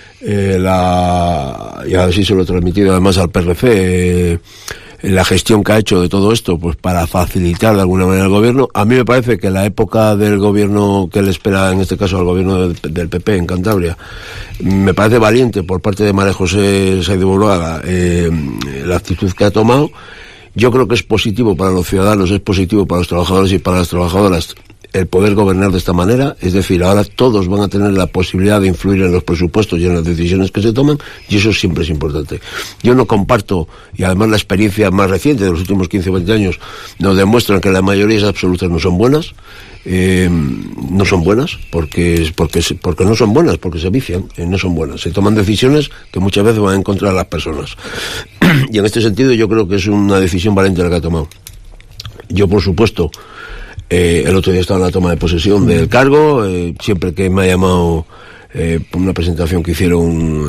y así se lo he transmitido además al PRC, la gestión que ha hecho de todo esto, pues para facilitar de alguna manera el gobierno. A mí me parece que la época del gobierno que le espera, en este caso al gobierno del PP en Cantabria, me parece valiente por parte de María José Sáenz de Buruaga la actitud que ha tomado. Yo creo que es positivo para los ciudadanos, es positivo para los trabajadores y para las trabajadoras el poder gobernar de esta manera, es decir, ahora todos van a tener la posibilidad de influir en los presupuestos y en las decisiones que se toman, y eso siempre es importante. Yo no comparto, y además la experiencia más reciente de los últimos 15 o 20 años nos demuestran que las mayorías absolutas no son buenas, no son buenas, porque no son buenas, porque se vician, no son buenas, se toman decisiones que muchas veces van en contra de las personas, y en este sentido yo creo que es una decisión valiente la que ha tomado. Yo, por supuesto, el otro día estaba en la toma de posesión del cargo, siempre que me ha llamado por una presentación que hicieron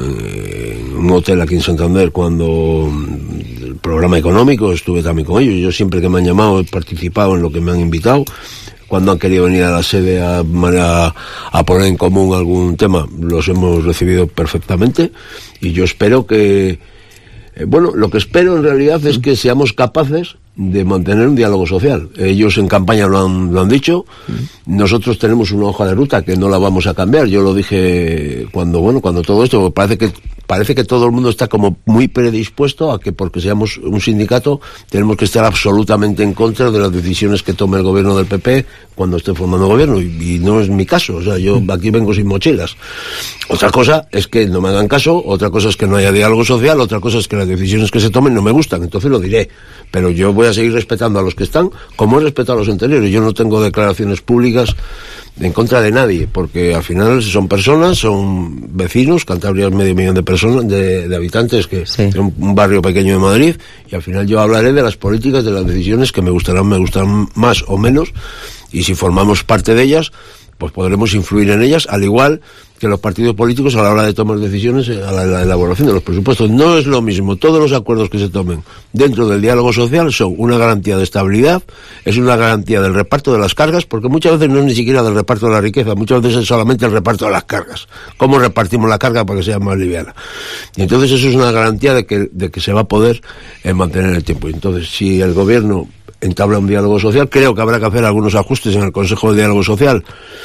un hotel aquí en Santander, cuando el programa económico, estuve también con ellos. Yo siempre que me han llamado he participado en lo que me han invitado. Cuando han querido venir a la sede a poner en común algún tema, los hemos recibido perfectamente, y yo espero que lo que espero en realidad es que seamos capaces de mantener un diálogo social. Ellos en campaña lo han dicho. Nosotros tenemos una hoja de ruta que no la vamos a cambiar. Yo lo dije cuando todo esto, parece que todo el mundo está como muy predispuesto a que, porque seamos un sindicato, tenemos que estar absolutamente en contra de las decisiones que tome el gobierno del PP cuando esté formando gobierno, y no es mi caso. O sea, yo aquí vengo sin mochilas. Otra cosa es que no me hagan caso, otra cosa es que no haya diálogo social, otra cosa es que las decisiones que se tomen no me gustan, entonces lo diré. Pero yo voy a seguir respetando a los que están, como he respetado a los anteriores. Yo no tengo declaraciones públicas en contra de nadie, porque al final son personas, son vecinos. Cantabria es 500.000 de personas, de habitantes, que es un barrio pequeño de Madrid, y al final yo hablaré de las políticas, de las decisiones que me gustarán más o menos, y si formamos parte de ellas, pues podremos influir en ellas, al igual que los partidos políticos a la hora de tomar decisiones a la elaboración de los presupuestos. No es lo mismo. Todos los acuerdos que se tomen dentro del diálogo social son una garantía de estabilidad, es una garantía del reparto de las cargas, porque muchas veces no es ni siquiera del reparto de la riqueza, muchas veces es solamente el reparto de las cargas. ¿Cómo repartimos la carga para que sea más liviana? Y entonces eso es una garantía de que se va a poder mantener el tiempo. Entonces, si el gobierno entabla un diálogo social, creo que habrá que hacer algunos ajustes en el Consejo de Diálogo Social,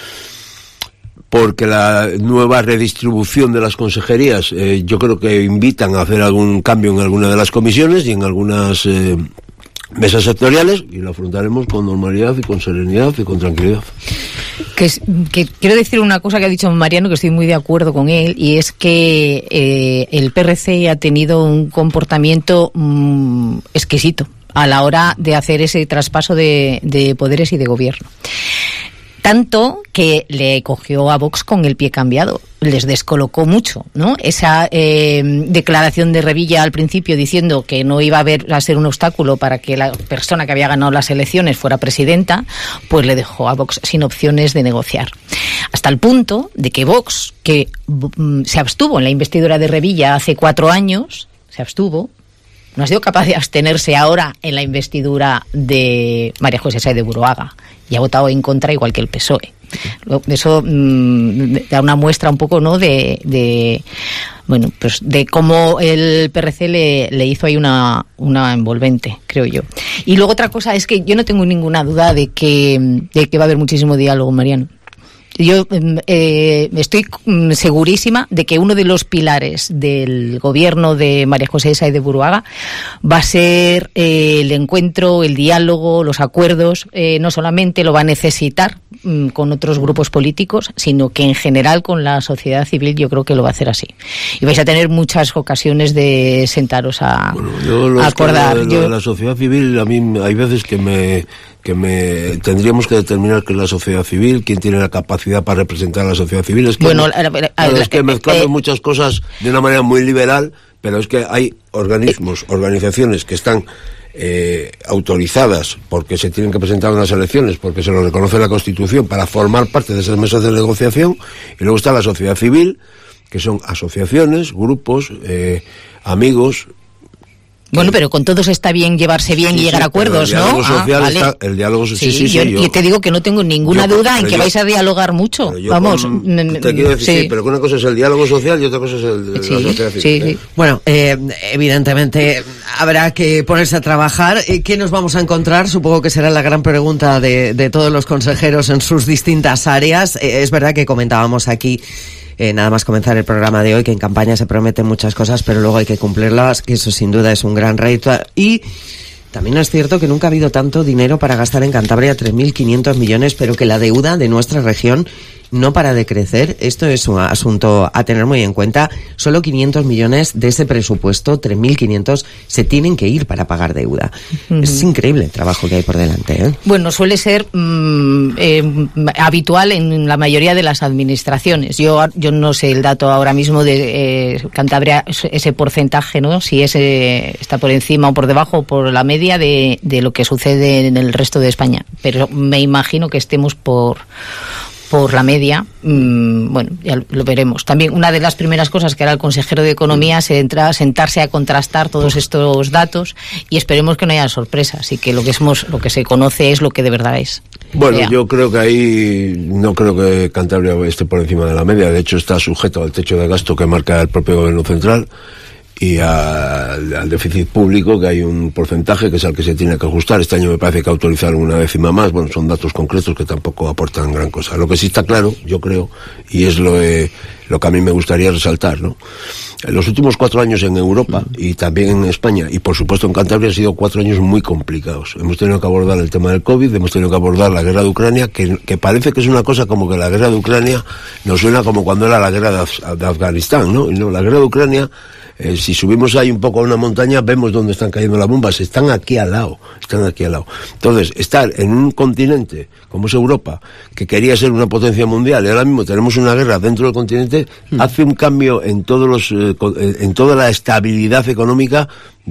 porque la nueva redistribución de las consejerías yo creo que invitan a hacer algún cambio en alguna de las comisiones y en algunas mesas sectoriales, y lo afrontaremos con normalidad y con serenidad y con tranquilidad. Que quiero decir una cosa que ha dicho Mariano, que estoy muy de acuerdo con él, y es que el PRC ha tenido un comportamiento exquisito a la hora de hacer ese traspaso de poderes y de gobierno. Tanto que le cogió a Vox con el pie cambiado, les descolocó mucho, ¿no? Esa declaración de Revilla al principio diciendo que no iba a ser un obstáculo para que la persona que había ganado las elecciones fuera presidenta, pues le dejó a Vox sin opciones de negociar. Hasta el punto de que Vox, que se abstuvo en la investidura de Revilla hace 4 años, no ha sido capaz de abstenerse ahora en la investidura de María José Sáenz de Buruaga, y ha votado en contra igual que el PSOE. Eso da una muestra un poco, ¿no?, de cómo el PRC le hizo ahí una envolvente, creo yo. Y luego otra cosa es que yo no tengo ninguna duda de que va a haber muchísimo diálogo, Mariano. Yo estoy segurísima de que uno de los pilares del gobierno de María José Sáenz de Buruaga va a ser el encuentro, el diálogo, los acuerdos. No solamente lo va a necesitar con otros grupos políticos, sino que en general con la sociedad civil yo creo que lo va a hacer así. Y vais a tener muchas ocasiones de sentaros a acordar. Lo de la sociedad civil, a mí hay veces que tendríamos que determinar qué es la sociedad civil, quién tiene la capacidad para representar a la sociedad civil. Es que es que mezclamos muchas cosas de una manera muy liberal, pero es que hay organizaciones que están autorizadas porque se tienen que presentar en las elecciones, porque se lo reconoce la Constitución, para formar parte de esas mesas de negociación, y luego está la sociedad civil, que son asociaciones, grupos, amigos. Bueno, pero con todos está bien llevarse bien y llegar a acuerdos, ¿no? El diálogo social, sí. Yo te digo que no tengo ninguna duda en que vais a dialogar mucho. Vamos. Te quiero decir, sí, pero que una cosa es el diálogo social y otra cosa es la sociedad civil. Sí. Bueno, evidentemente habrá que ponerse a trabajar. ¿Qué nos vamos a encontrar? Supongo que será la gran pregunta de todos los consejeros en sus distintas áreas. Es verdad que comentábamos aquí, nada más comenzar el programa de hoy, que en campaña se prometen muchas cosas, pero luego hay que cumplirlas, que eso sin duda es un gran reto. Y también es cierto que nunca ha habido tanto dinero para gastar en Cantabria, 3.500 millones, pero que la deuda de nuestra región no para de crecer. Esto es un asunto a tener muy en cuenta. Solo 500 millones de ese presupuesto, 3.500, se tienen que ir para pagar deuda. Es increíble el trabajo que hay por delante, ¿eh? Bueno, suele ser habitual en la mayoría de las administraciones. Yo no sé el dato ahora mismo de Cantabria, ese porcentaje, ¿no? Si está por encima o por debajo o por la media de lo que sucede en el resto de España. Pero me imagino que estemos por la media. Bueno, ya lo veremos. También una de las primeras cosas que hará el consejero de Economía será sentarse a contrastar todos estos datos y esperemos que no haya sorpresas y que lo que se conoce es lo que de verdad es. Bueno, yo creo que ahí no creo que Cantabria esté por encima de la media. De hecho, está sujeto al techo de gasto que marca el propio Gobierno Central y al déficit público, que hay un porcentaje que es al que se tiene que ajustar. Este año me parece que autorizaron una décima más. Bueno, son datos concretos que tampoco aportan gran cosa. Lo que sí está claro, yo creo, y es lo que a mí me gustaría resaltar, ¿no? En los últimos 4 años en Europa y también en España y por supuesto en Cantabria han sido 4 años muy complicados. Hemos tenido que abordar el tema del COVID, hemos tenido que abordar la guerra de Ucrania, que parece que es una cosa como que la guerra de Ucrania nos suena como cuando era la guerra de Afganistán, ¿no? Y no, la guerra de Ucrania, si subimos ahí un poco a una montaña, vemos dónde están cayendo las bombas. Están aquí al lado. Entonces, estar en un continente como es Europa, que quería ser una potencia mundial, y ahora mismo tenemos una guerra dentro del continente, hace un cambio en en toda la estabilidad económica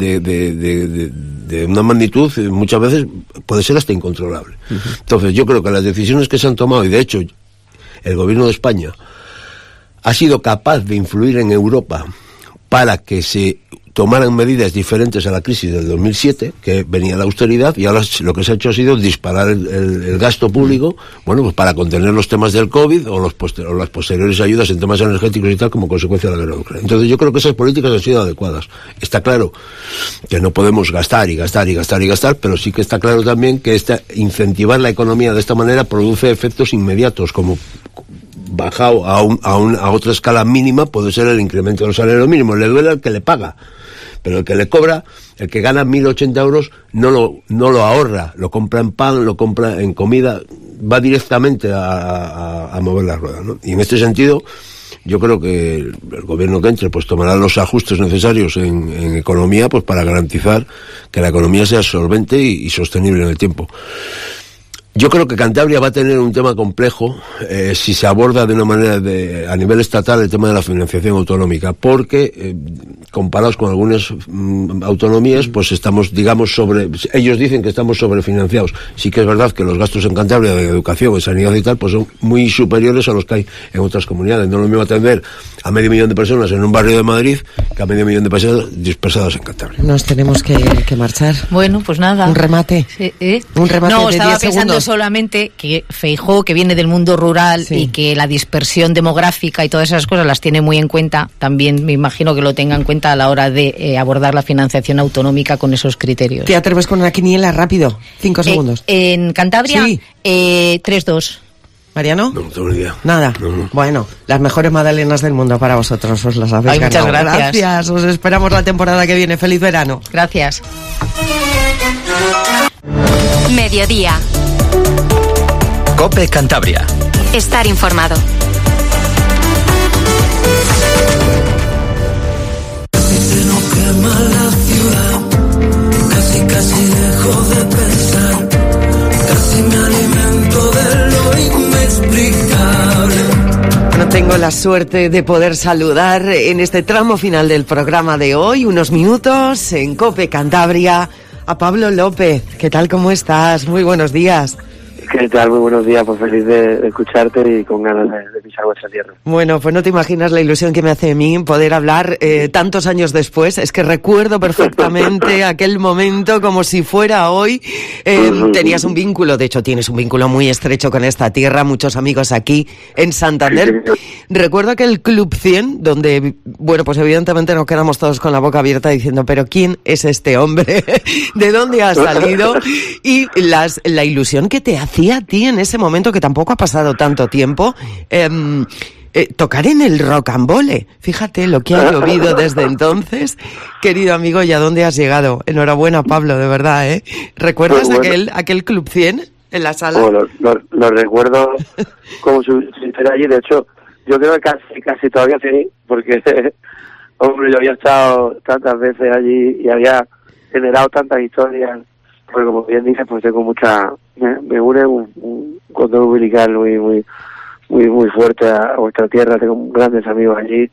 de una magnitud, muchas veces puede ser hasta incontrolable. Entonces, yo creo que las decisiones que se han tomado, y de hecho, el gobierno de España ha sido capaz de influir en Europa para que se tomaran medidas diferentes a la crisis del 2007, que venía la austeridad, y ahora lo que se ha hecho ha sido disparar el gasto público, bueno, pues para contener los temas del COVID o las posteriores ayudas en temas energéticos y tal, como consecuencia de la guerra de Ucrania. Entonces yo creo que esas políticas han sido adecuadas. Está claro que no podemos gastar, pero sí que está claro también que incentivar la economía de esta manera produce efectos inmediatos, como bajado a otra escala mínima puede ser el incremento del salario mínimo. Le duele al que le paga, pero el que le cobra, el que gana 1.080 euros, no lo ahorra, lo compra en pan, lo compra en comida, va directamente a mover la rueda, ¿no? Y en este sentido, yo creo que el gobierno que entre pues tomará los ajustes necesarios en economía, pues para garantizar que la economía sea solvente y sostenible en el tiempo. Yo creo que Cantabria va a tener un tema complejo si se aborda de una manera a nivel estatal el tema de la financiación autonómica, porque comparados con algunas autonomías, pues estamos, digamos, ellos dicen que estamos sobrefinanciados. Sí que es verdad que los gastos en Cantabria de educación, de sanidad y tal, pues son muy superiores a los que hay en otras comunidades. No es lo mismo atender a 500.000 de personas en un barrio de Madrid que a 500.000 de personas dispersadas en Cantabria. Nos tenemos que marchar. Bueno, pues nada. Un remate. Sí, Un remate no, de 10 segundos. Solamente que Feijóo, que viene del mundo rural y que la dispersión demográfica y todas esas cosas las tiene muy en cuenta, también me imagino que lo tenga en cuenta a la hora de abordar la financiación autonómica con esos criterios. ¿Te atreves con una quiniela rápido? 5 segundos. En Cantabria, 3-2. ¿Mariano? No tengo ni idea. Nada. No. Bueno, las mejores magdalenas del mundo para vosotros, os las habéis ganado. Muchas gracias. Gracias, os esperamos la temporada que viene. Feliz verano. Gracias. Mediodía. COPE Cantabria. Estar informado. Casi dejo de pensar, casi me alimento de lo inexplicable. No tengo la suerte de poder saludar en este tramo final del programa de hoy, unos minutos en COPE Cantabria, a Pablo López. ¿Qué tal, cómo estás? Muy buenos días. ¿Qué tal? Muy buenos días, pues feliz de escucharte y con ganas de pisar vuestra tierra. Bueno, pues no te imaginas la ilusión que me hace a mí poder hablar tantos años después. Es que recuerdo perfectamente aquel momento como si fuera hoy. Tenías un vínculo, de hecho tienes un vínculo muy estrecho con esta tierra, muchos amigos aquí en Santander. Recuerdo aquel Club 100 donde, bueno, pues evidentemente nos quedamos todos con la boca abierta diciendo, pero ¿quién es este hombre? ¿De dónde ha salido? Y la ilusión que te hacía a ti en ese momento, que tampoco ha pasado tanto tiempo, tocar en el Rocambole. Fíjate lo que ha llovido desde entonces, querido amigo, y a dónde has llegado. Enhorabuena, Pablo, de verdad, ¿eh? ¿Recuerdas aquel Club 100 en la sala? Oh, lo recuerdo como si estuviera allí. De hecho, yo creo que casi todavía sí, porque, hombre, yo había estado tantas veces allí y había generado tantas historias. Porque como bien dices, pues tengo me une un cordón umbilical muy fuerte a vuestra tierra. Tengo grandes amigos allí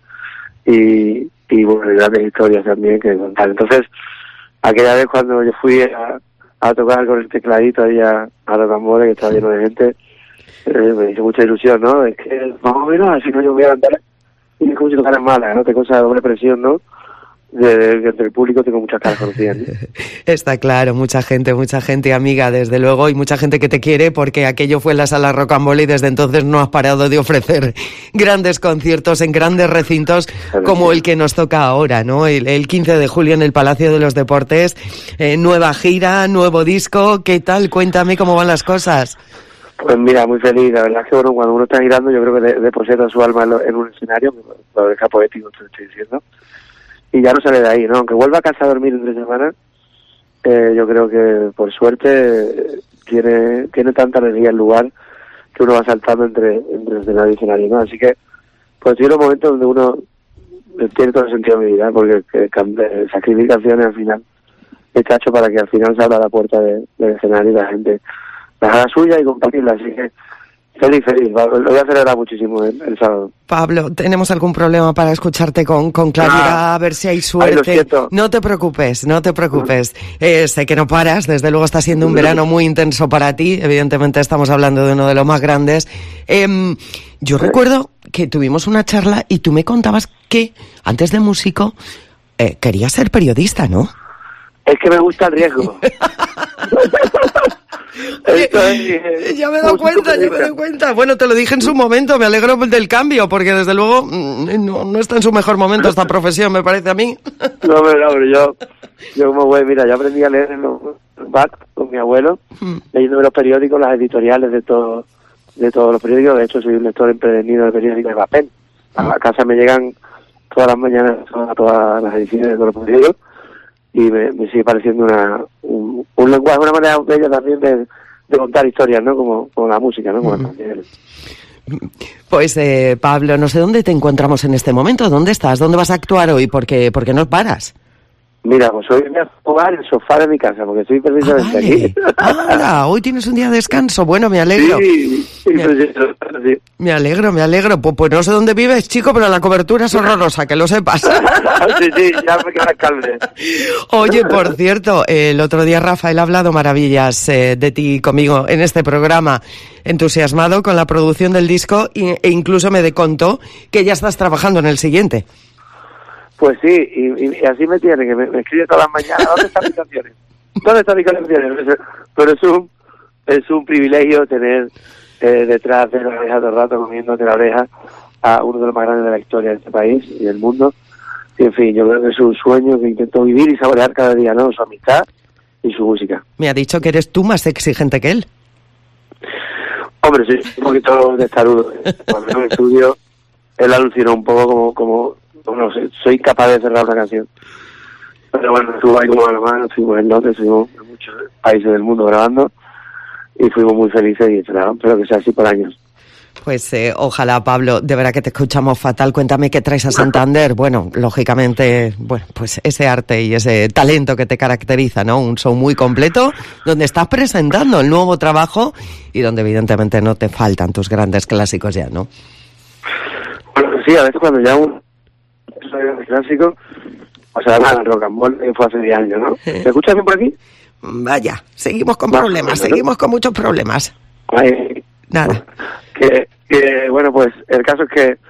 y bueno, grandes historias también que contar. Entonces, aquella vez cuando yo fui a tocar con el tecladito ahí a Rocambole, que estaba lleno de gente, me hizo mucha ilusión, ¿no? Es que más o menos así no yo voy a andar y es como si tocaras mala, ¿no? Te cosa de doble presión, ¿no? Entre el público tengo muchas caras conocidas, ¿no? Está claro, mucha gente amiga, desde luego, y mucha gente que te quiere, porque aquello fue en la sala Rocambole y desde entonces no has parado de ofrecer grandes conciertos en grandes recintos como el que nos toca ahora, ¿no? El 15 de julio en el Palacio de los Deportes, nueva gira, nuevo disco. ¿Qué tal? Cuéntame cómo van las cosas. Pues mira, muy feliz. La verdad es que bueno, cuando uno está girando, yo creo que deposita su alma en un escenario, lo deja poético, te estoy diciendo. Y ya no sale de ahí, ¿no? Aunque vuelva a casa a dormir en 3 semanas, yo creo que por suerte tiene tanta energía el lugar que uno va saltando entre escenario y escenario, ¿no? Así que pues tiene un momento donde uno tiene todo el sentido de mi vida, porque sacrificaciones al final está hecho para que al final se abra la puerta del escenario y la gente la haga suya y compartirla, así que feliz, lo voy a celebrar muchísimo el sábado. Pablo, tenemos algún problema para escucharte con claridad, a ver si hay suerte. No te preocupes. Sé que no paras, desde luego está siendo un verano muy intenso para ti, evidentemente estamos hablando de uno de los más grandes. Yo recuerdo que tuvimos una charla y tú me contabas que, antes de músico, querías ser periodista, ¿no? Es que me gusta el riesgo. Ya me he dado cuenta. Bueno, te lo dije en su momento, me alegro del cambio, porque desde luego no está en su mejor momento esta profesión, me parece a mí. No, pero yo como güey, mira, yo aprendí a leer en los back con mi abuelo, leyendo los periódicos, las editoriales de todos los periódicos. De hecho, soy un lector empedernido de periódicos de papel. A la casa me llegan todas las mañanas todas las ediciones de todos los periódicos y me sigue pareciendo un lenguaje, una manera bella también de contar historias, ¿no? Como la música, ¿no? Pues Pablo, no sé dónde te encontramos en este momento. ¿Dónde estás? ¿Dónde vas a actuar hoy? ¿Por qué no paras? Mira, pues hoy voy a jugar en el sofá de mi casa, porque estoy precisamente aquí. ¡Hala! Hoy tienes un día de descanso. Bueno, me alegro. Sí. Me alegro. Pues no sé dónde vives, chico, pero la cobertura es horrorosa, que lo sepas. Sí, ya me queda calme. Oye, por cierto, el otro día Rafael ha hablado maravillas de ti conmigo en este programa, entusiasmado con la producción del disco e incluso me contó que ya estás trabajando en el siguiente. Pues sí, y así me tiene, que me escribe todas las mañanas, ¿dónde están mis canciones? Pero es un privilegio tener detrás de la oreja todo el rato, comiéndote la oreja, a uno de los más grandes de la historia de este país y del mundo. Y en fin, yo creo que es un sueño que intento vivir y saborear cada día, ¿no? Su amistad y su música. Me ha dicho que eres tú más exigente que él. Hombre, sí, un poquito testarudo. Cuando en el estudio, él alucinó un poco como no sé, soy capaz de cerrar una canción. Pero bueno, estuvo ahí como a la mano, estuvimos en Londres, estuvimos en muchos países del mundo grabando y fuimos muy felices y espero que sea así por años. Pues ojalá, Pablo, de verdad que te escuchamos fatal. Cuéntame qué traes a Santander. Bueno, lógicamente, pues ese arte y ese talento que te caracteriza, ¿no? Un show muy completo donde estás presentando el nuevo trabajo y donde evidentemente no te faltan tus grandes clásicos ya, ¿no? Bueno, sí, a veces cuando ya un clásico, o sea, el Rocambole fue hace 10 años, ¿no? ¿Me escuchas bien por aquí? Vaya, seguimos con problemas, seguimos con muchos problemas. Nada. Que bueno, pues el caso es que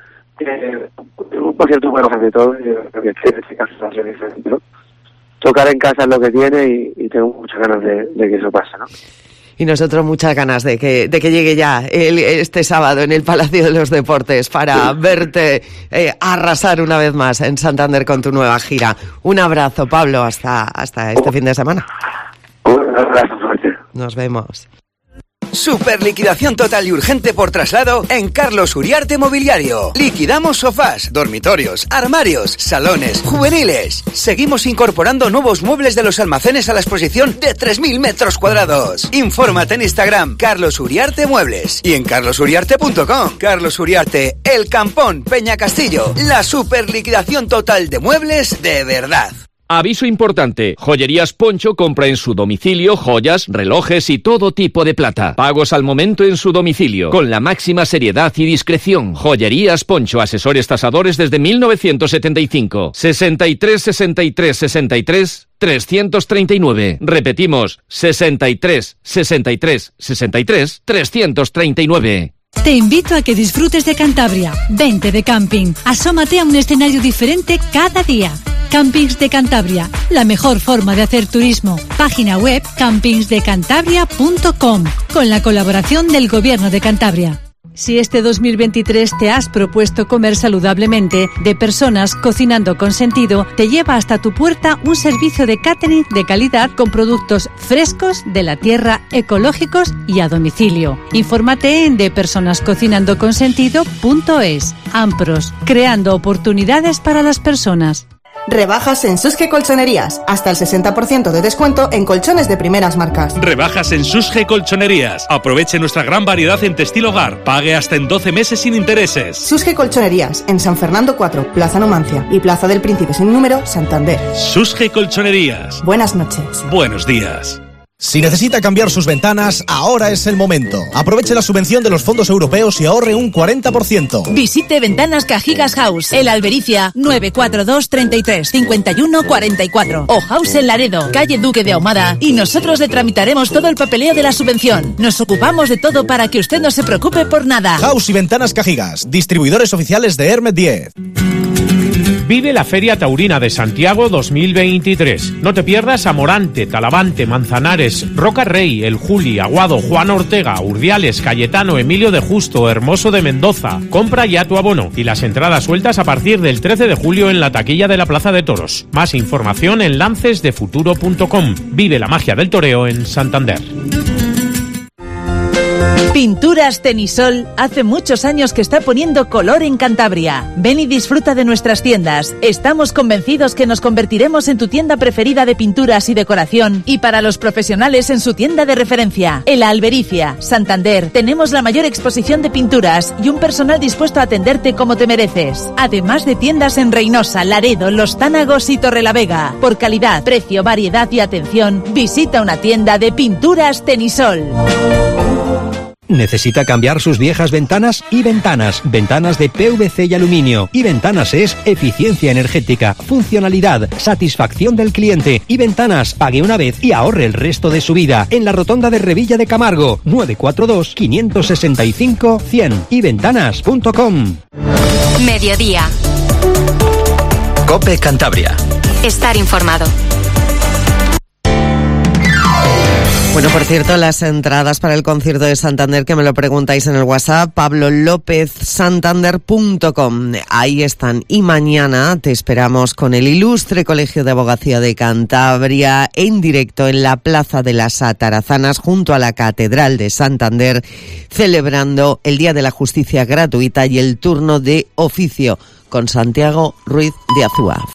un concierto bueno hace todo, y yo creo que en este caso es algo diferente, ¿no? Tocar en casa es lo que tiene y tengo muchas ganas de que eso pase, ¿no? Y nosotros muchas ganas de que llegue ya este sábado en el Palacio de los Deportes para verte arrasar una vez más en Santander con tu nueva gira. Un abrazo, Pablo, hasta este fin de semana. Un abrazo fuerte. Nos vemos. Super liquidación total y urgente por traslado en Carlos Uriarte Mobiliario. Liquidamos sofás, dormitorios, armarios, salones, juveniles. Seguimos incorporando nuevos muebles de los almacenes a la exposición de 3.000 metros cuadrados. Infórmate en Instagram, Carlos Uriarte Muebles, y en carlosuriarte.com. Carlos Uriarte, El Campón, Peña Castillo. La super liquidación total de muebles de verdad. Aviso importante, Joyerías Poncho compra en su domicilio joyas, relojes y todo tipo de plata. Pagos al momento en su domicilio, con la máxima seriedad y discreción. Joyerías Poncho, asesores tasadores desde 1975. 63 63 63 339. Repetimos, 63 63 63 339. Te invito a que disfrutes de Cantabria. Vente de camping. Asómate a un escenario diferente cada día. Campings de Cantabria, la mejor forma de hacer turismo. Página web campingsdecantabria.com, con la colaboración del Gobierno de Cantabria. Si este 2023 te has propuesto comer saludablemente, De Personas Cocinando con Sentido te lleva hasta tu puerta un servicio de catering de calidad con productos frescos, de la tierra, ecológicos y a domicilio. Infórmate en depersonascocinandoconsentido.es. Ampros, creando oportunidades para las personas. Rebajas en Susge Colchonerías. Hasta el 60% de descuento en colchones de primeras marcas. Rebajas en Susge Colchonerías. Aproveche nuestra gran variedad en textil hogar. Pague hasta en 12 meses sin intereses. Susge Colchonerías. En San Fernando 4, Plaza Numancia y Plaza del Príncipe sin número, Santander. Susge Colchonerías. Buenas noches. Buenos días. Si necesita cambiar sus ventanas, ahora es el momento. Aproveche la subvención de los fondos europeos y ahorre un 40%. Visite Ventanas Cajigas House, El Albericia, 942 33 51 44. O House en Laredo, calle Duque de Ahumada, y nosotros le tramitaremos todo el papeleo de la subvención. Nos ocupamos de todo para que usted no se preocupe por nada. House y Ventanas Cajigas, distribuidores oficiales de Hermet 10. Vive la Feria Taurina de Santiago 2023. No te pierdas a Morante, Talavante, Manzanares, Roca Rey, El Juli, Aguado, Juan Ortega, Urdiales, Cayetano, Emilio de Justo, Hermoso de Mendoza. Compra ya tu abono y las entradas sueltas a partir del 13 de julio en la taquilla de la Plaza de Toros. Más información en lancesdefuturo.com. Vive la magia del toreo en Santander. Pinturas Tenisol hace muchos años que está poniendo color en Cantabria. Ven y disfruta de nuestras tiendas. Estamos convencidos que nos convertiremos en tu tienda preferida de pinturas y decoración, y para los profesionales en su tienda de referencia. En La Albericia, Santander, tenemos la mayor exposición de pinturas y un personal dispuesto a atenderte como te mereces. Además de tiendas en Reynosa, Laredo, Los Tánagos y Torrelavega. Por calidad, precio, variedad y atención, visita una tienda de Pinturas Tenisol. ¿Necesita cambiar sus viejas ventanas? Y Ventanas. Ventanas de PVC y aluminio. Y Ventanas es eficiencia energética, funcionalidad, satisfacción del cliente. Y Ventanas, pague una vez y ahorre el resto de su vida. En la rotonda de Revilla de Camargo, 942 565 100. Y ventanas.com. Mediodía. COPE Cantabria. Estar informado. Bueno, por cierto, las entradas para el concierto de Santander, que me lo preguntáis en el WhatsApp, pablolopezsantander.com. Ahí están. Y mañana te esperamos con el ilustre Colegio de Abogacía de Cantabria en directo en la Plaza de las Atarazanas, junto a la Catedral de Santander, celebrando el Día de la Justicia Gratuita y el turno de oficio con Santiago Ruiz de Azúa.